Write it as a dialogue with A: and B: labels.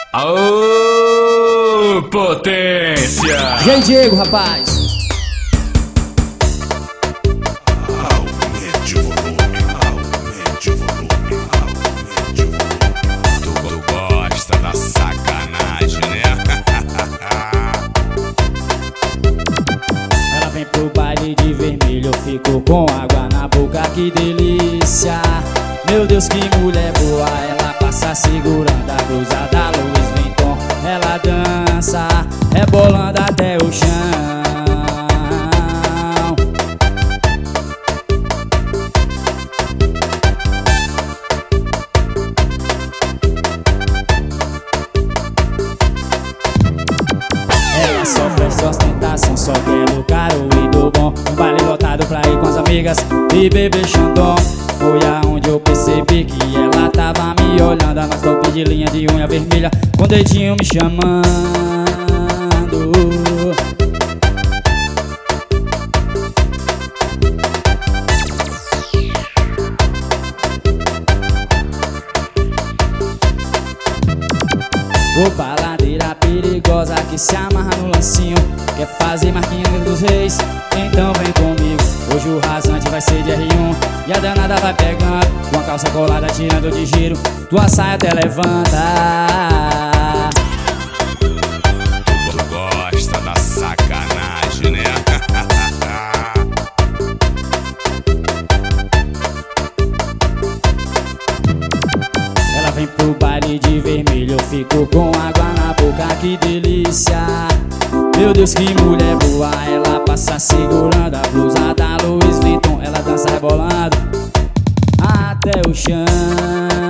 A: Aô, potência!
B: E aí, Diego, rapaz?
C: Aumente o volume, aumente o volume, aumente o volume.
D: Tu gosta da sacanagem, né?
B: Ela vem pro baile de vermelho, eu fico com água na boca, que delícia. Meu Deus, que mulher boa, ela passa segurando a blusa da Louis Vuitton. Ela dança, rebolando até o chão. Ela sofre ostentação, só pelo caro e do bom. Um baile lotado pra ir com as amigas e beber Xandão. Foi aonde eu percebi que ela tava me olhando. A nossa tope de linha de unha vermelha, com o dedinho me chamando. Ô baladeira perigosa que se amarra no lancinho, quer fazer marquinha dos reis, então vem comigo. Hoje o rasante vai ser de R1 e a danada vai pegando, com a calça colada tirando de giro, tua saia até levanta.
D: Tu gosta da sacanagem, né?
B: Ela vem pro baile de vermelho, eu fico com água na boca, que delícia. Meu Deus, que mulher boa, ela passa segurando a blusa da Louis Vuitton. Ela dança rebolando até o chão.